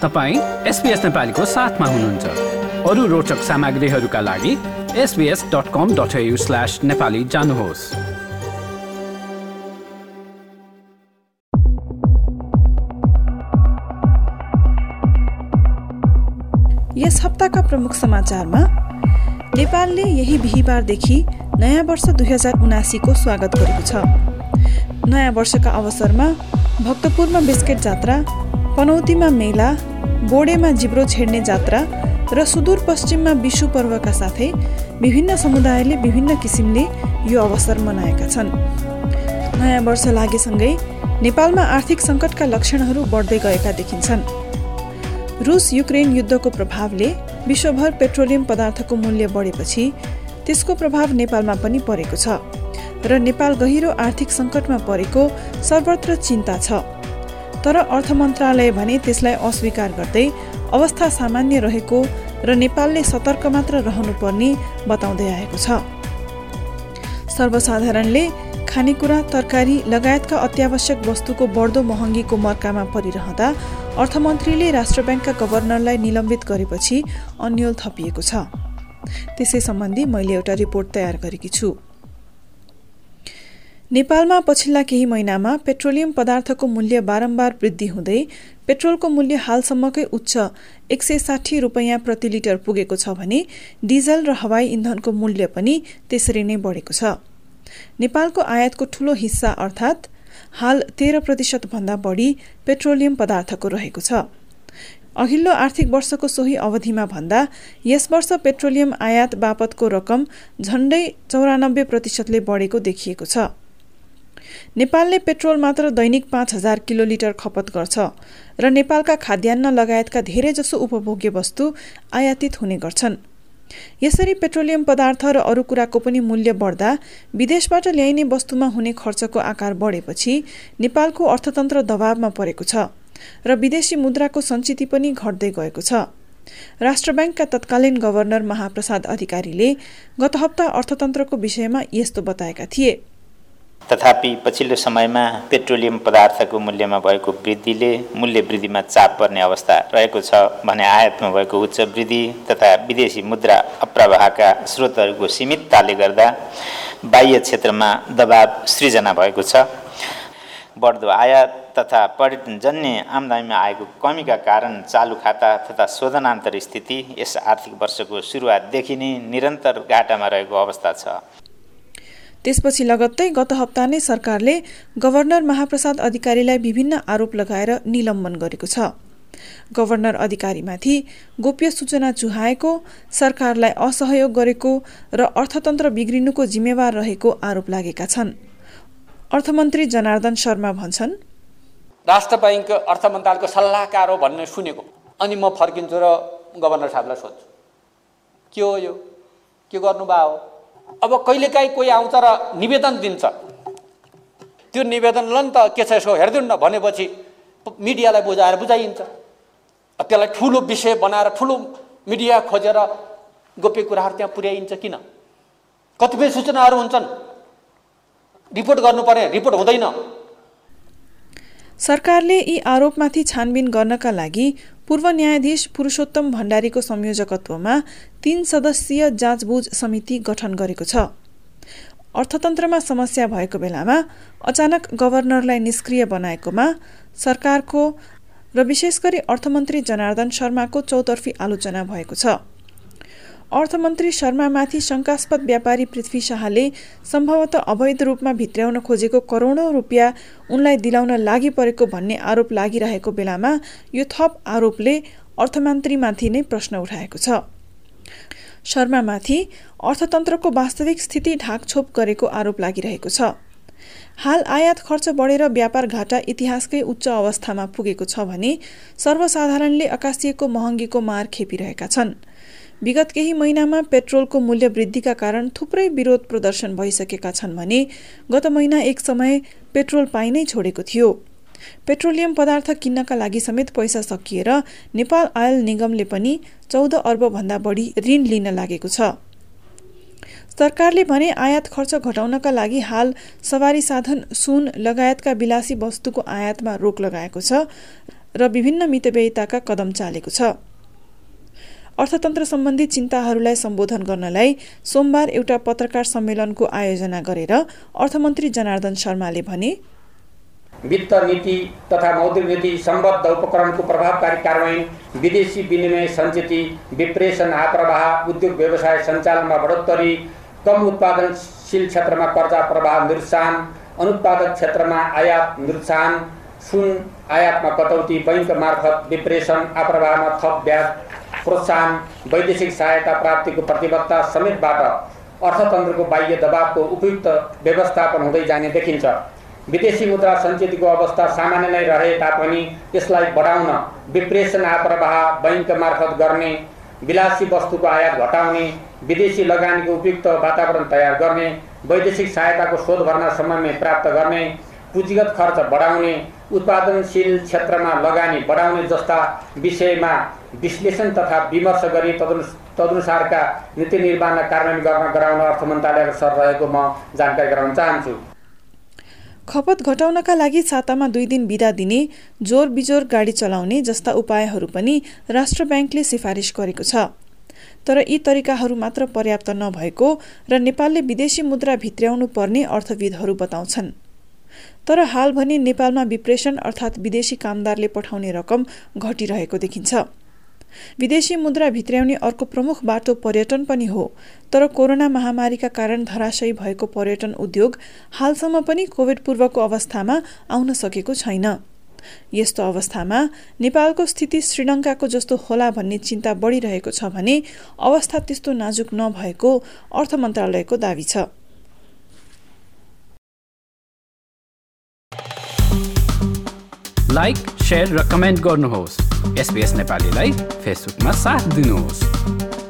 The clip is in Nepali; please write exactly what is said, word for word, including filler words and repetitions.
तपाईँ एसबीएस नेपालीको साथमा हुनुहुन्छ। अरू रोचक सामग्रीहरूका लागि SBS dot com dot AU slash Nepali जानुहोस्। यस हप्ताका प्रमुख समाचारमा नेपालले यही बिहीबारदेखि नयाँ वर्ष दुई हजार उनासीको स्वागत गरेको छ। नयाँ वर्षका अवसरमा भक्तपुरमा बिस्केट जात्रा, पनौतीमा मेला, बोडेमा जिब्रो छेड्ने जात्रा र सुदूरपश्चिममा विशु पर्वका साथै विभिन्न समुदायले विभिन्न किसिमले यो अवसर मनाएका छन्। नयाँ वर्ष लागेसँगै नेपालमा आर्थिक सङ्कटका लक्षणहरू बढ्दै गएका देखिन्छन्। रुस युक्रेन युद्धको प्रभावले विश्वभर पेट्रोलियम पदार्थको मूल्य बढेपछि त्यसको प्रभाव नेपालमा पनि परेको छ र नेपाल गहिरो आर्थिक सङ्कटमा परेको सर्वत्र चिन्ता छ। तर अर्थ मन्त्रालय भने त्यसलाई अस्वीकार गर्दै अवस्था सामान्य रहेको र नेपालले सतर्क मात्र रहनुपर्ने बताउँदै आएको छ। सर्वसाधारणले खानेकुरा, तरकारी लगायतका अत्यावश्यक वस्तुको बढ्दो महँगीको मर्कामा परिरहँदा अर्थमन्त्रीले राष्ट्र ब्याङ्कका गभर्नरलाई निलम्बित गरेपछि अन्यल थपिएको छ। त्यसै सम्बन्धी मैले एउटा रिपोर्ट तयार गरेकी छु। नेपालमा पछिल्ला केही महिनामा पेट्रोलियम पदार्थको मूल्य बारम्बार वृद्धि हुँदै पेट्रोलको मूल्य हालसम्मकै उच्च एक सय साठी रुपियाँ प्रति लिटर पुगेको छ भने डिजल र हवाई इन्धनको मूल्य पनि त्यसरी नै बढेको छ। नेपालको आयातको ठूलो हिस्सा अर्थात् हाल तेह्र प्रतिशत भन्दा बढी पेट्रोलियम पदार्थको रहेको छ। अघिल्लो आर्थिक वर्षको सोही अवधिमा भन्दा यस वर्ष पेट्रोलियम आयात बापतको रकम झण्डै चौरानब्बे प्रतिशतले बढेको देखिएको छ। नेपालले पेट्रोल मात्र दैनिक पाँच हजार किलोलिटर खपत गर्छ र नेपालका खाद्यान्न लगायतका धेरैजसो उपभोग्य वस्तु आयातित हुने गर्छन्। यसरी पेट्रोलियम पदार्थ र अरू कुराको पनि मूल्य बढ्दा विदेशबाट ल्याइने वस्तुमा हुने खर्चको आकार बढेपछि नेपालको अर्थतन्त्र दबावमा परेको छ र विदेशी मुद्राको सञ्चिति पनि घट्दै गएको छ। राष्ट्र ब्याङ्कका तत्कालीन गभर्नर महाप्रसाद अधिकारीले गत हप्ता अर्थतन्त्रको विषयमा यस्तो बताएका थिए। तथापि पछिल्लो समयमा पेट्रोलियम पदार्थको मूल्यमा भएको वृद्धिले मूल्य वृद्धिमा चाप पर्ने अवस्था रहेको छ भने आयातमा भएको उच्च वृद्धि तथा विदेशी मुद्रा अप्रवाहका स्रोतहरूको सीमितताले गर्दा बाह्य क्षेत्रमा दबाव सृजना भएको छ। बढ्दो आयात तथा पर्यटनजन्य आम्दानीमा आएको कमीका कारण चालु खाता तथा शोधनान्तर स्थिति यस आर्थिक वर्षको सुरुवातदेखि नै निरन्तर घाटामा रहेको अवस्था छ। त्यसपछि लगत्तै गत हप्ता नै सरकारले गभर्नर महाप्रसाद अधिकारीलाई विभिन्न आरोप लगाएर निलम्बन गरेको छ। गभर्नर अधिकारीमाथि गोप्य सूचना चुहाएको, सरकारलाई असहयोग गरेको र अर्थतन्त्र बिग्रिनुको जिम्मेवार रहेको आरोप लागेका छन्। अर्थमन्त्री जनार्दन शर्मा भन्छन्, राष्ट्र ब्याङ्क अर्थ मन्त्रालयको सल्लाहकार हो भन्ने सुनेको, अनि म फर्किन्छु र गभर्नर साहबलाई सोध्छु के हो यो, के गर्नुभयो हो। अब कहिलेकाहीँ कोही आउँछ र निवेदन दिन्छ, त्यो निवेदन ल नि त के छ यसो हेरिदिनु न भनेपछि मिडियालाई बुझाएर बुझाइन्छ। त्यसलाई ठुलो विषय बनाएर ठुलो मिडिया खोजेर गोप्य कुराहरू त्यहाँ पुर्याइन्छ किन? कतिपय सूचनाहरू हुन्छन् रिपोर्ट गर्नुपर्ने, रिपोर्ट हुँदैन। सरकारले यी आरोपमाथि छानबिन गर्नका लागि पूर्व न्यायाधीश पुरुषोत्तम भण्डारीको संयोजकत्वमा तीन सदस्यीय जाँचबुझ समिति गठन गरेको छ। अर्थतन्त्रमा समस्या भएको बेलामा अचानक गभर्नरलाई निष्क्रिय बनाएकोमा सरकारको र विशेष गरी अर्थमन्त्री जनार्दन शर्माको चौतर्फी आलोचना भएको छ। अर्थमन्त्री शर्मामाथि शङ्कास्पद व्यापारी पृथ्वी शाहले सम्भवतः अवैध रूपमा भित्र्याउन खोजेको करोडौँ रुपियाँ उनलाई दिलाउन लागि परेको भन्ने आरोप लागिरहेको बेलामा यो थप आरोपले अर्थमन्त्रीमाथि नै प्रश्न उठाएको छ। शर्मामाथि अर्थतन्त्रको वास्तविक स्थिति ढाकछोप गरेको आरोप लागिरहेको छ। हाल आयात खर्च बढेर व्यापार घाटा इतिहासकै उच्च अवस्थामा पुगेको छ भने सर्वसाधारणले अकासिएको महँगीको मार खेपिरहेका छन्। विगत केही महिनामा पेट्रोलको मूल्य वृद्धिका कारण थुप्रै विरोध प्रदर्शन भइसकेका छन् भने गत महिना एक समय पेट्रोल पाइ नै छोडेको थियो। पेट्रोलियम पदार्थ किन्नका लागि समेत पैसा सकिएर नेपाल आयल निगमले पनि चौध अर्ब भन्दा बढी ऋण लिन लागेको छ। सरकारले भने आयात खर्च घटाउनका लागि हाल सवारी साधन, सुन लगायतका विलासी वस्तुको आयातमा रोक लगाएको छ र विभिन्न मितव्ययिताका कदम चालेको छ। अर्थतन्त्र सम्बन्धी चिन्ताहरूलाई सम्बोधन गर्नलाई सोमबार एउटा पत्रकार सम्मेलनको आयोजना गरेर अर्थमन्त्री जनार्दन शर्माले भने, वित्त नीति तथा मौद्रिक नीति सम्बद्ध उपकरणको प्रभावकारी कार्यान्वयन, विदेशी विनिमय सञ्चित, विप्रेषण आप्रवाह, उद्योग व्यवसाय सञ्चालनमा बढोत्तरी, कम उत्पादनशील क्षेत्रमा कर्जा प्रवाह निरुत्साहन, अनुत्पादक क्षेत्रमा आयात निरुत्साहन, सुन आयातमा कटौती, बैंक मार्फत विप्रेषण आप्रवाहमा थप ब्याज प्रोत्साहन, वैदेशिक सहायता प्राप्तिको प्रतिबद्धता समेतबाट अर्थतन्त्रको बाह्य दबावको उपयुक्त व्यवस्थापन हुँदै जाने देखिन्छ। विदेशी मुद्रा सञ्चितको अवस्था सामान्य नै रहे तापनि यसलाई बढाउन विप्रेषण आप्रवाह बैंक मार्फत गर्ने, विलासी वस्तुको आयात घटाउने, विदेशी लगानीको उपयुक्त वातावरण तयार गर्ने, वैदेशिक सहायताको शोध भर्ना समयमै प्राप्त गर्ने, पुँजीगत खर्च बढाउने, उत्पादनशील क्षेत्रमा लगानी बढाउने जस्ता विषयमा विश्लेषण तथा विमर्श गरी तदनुसारका नीति निर्माण कार्यान्वयन गर्न गराउन अर्थ मन्त्रालयको सर रहेको म जानकारी गराउन चाहन्छु। खपत घटाउनका लागि सातामा दुई दिन बिदा दिने, जोर बिजोर गाडी चलाउने जस्ता उपायहरू पनि राष्ट्र ब्याङ्कले सिफारिस गरेको छ। तर यी तरिकाहरू मात्र पर्याप्त नभएको र नेपालले विदेशी मुद्रा भित्र्याउनु पर्ने अर्थविदहरू बताउँछन्। तर हाल भने नेपालमा विप्रेषण अर्थात् विदेशी कामदारले पठाउने रकम घटिरहेको देखिन्छ। विदेशी मुद्रा भित्र्याउने अर्को प्रमुख बाटो पर्यटन पनि हो, तर कोरोना महामारीका कारण धराशयी भएको पर्यटन उद्योग हालसम्म पनि कोभिड पूर्वको अवस्थामा आउन सकेको छैन। यस्तो अवस्थामा नेपालको स्थिति श्रीलङ्काको जस्तो होला भन्ने चिन्ता बढिरहेको छ भने अवस्था त्यस्तो नाजुक नभएको अर्थ मन्त्रालयको दावी छ। लाइक, शेयर र कमेन्ट गर्नुहोस्। एसबीएस नेपालीलाई फेसबुकमा साथ दिनुहोस्।